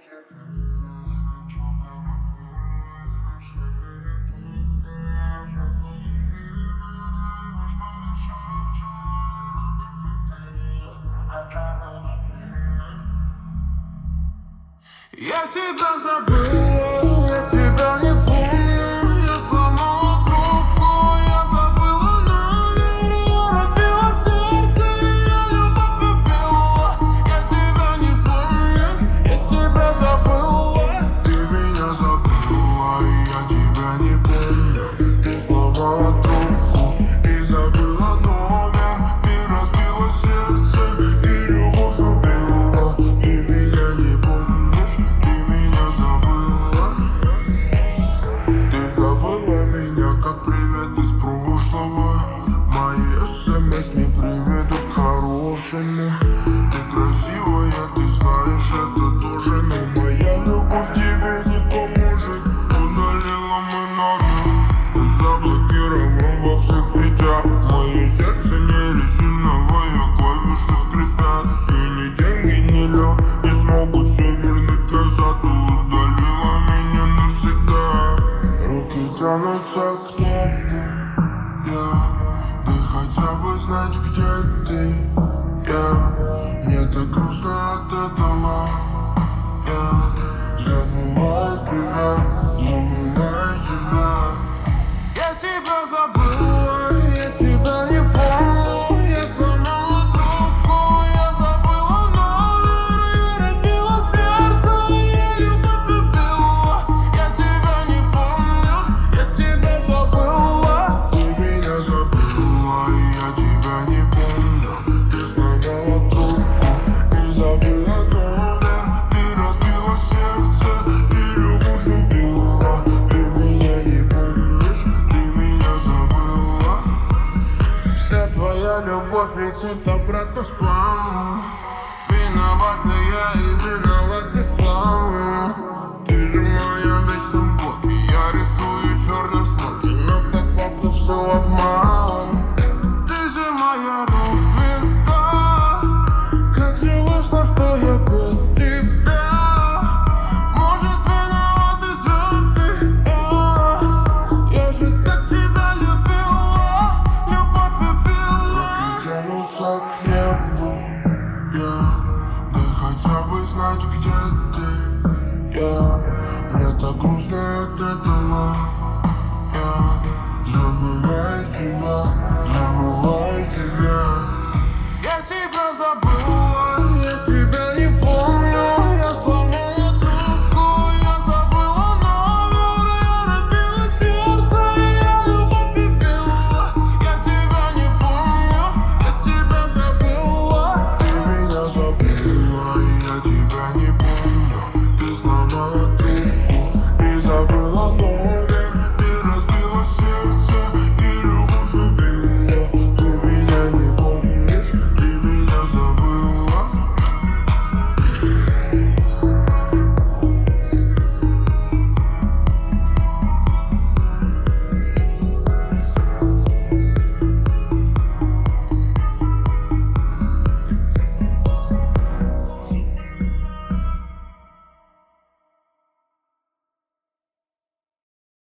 Я тебя забыла, я тебя не помню. Я сломала трубку, я забыла номер. Я разбила сердце, я любовь убила. Я тебя не помню, я тебя забыла. Ты меня забыла, и я тебя не помню. Ты сломала трубку и забыла номер. Ты разбила сердце и любовь убила. Ты меня не помнишь, ты меня забыла. Ты забыла меня, как привет из прошлого. Мои смс не приведут к хорошему. Ты красивая, ты знаешь это тоже, но моя любовь тебе не поможет. Удалила мой номер, заблокировал во всех сетях. Мое сердце не резиновое, клавиши скрипят. И ни деньги, ни лед не смогут все вернуть назад. Ты удалила меня навсегда. Руки тянутся к небу, да хотя бы знать, где ты. Мне так грустно от этого. Я забываю тебя, забываю тебя. Я тебя забыла, я тебя не помню. Я сломала трубку, я забыла номер. Я разбила сердце, я любовь убила. Я тебя не помню, я тебя забыла. Ты меня забыла, и я тебя не помню. Ты сломала трубку и забыла номер. Ты разбила сердце и любовь убила. Ты меня не помнишь, ты меня забыла. Вся твоя любовь летит обратно в спам. Виновата я и виноват ты сам. Ты же моя вечная боль, и я рисую черным смоки, но по факту все обман. Ты же моя рок-звезда. Как же вышло, что я без тебя? Может, виноваты звезды? Я же так тебя любила, любовь убила. Руки тянутся к небу, да хотя бы знать, где ты. Мне так грустно от этого.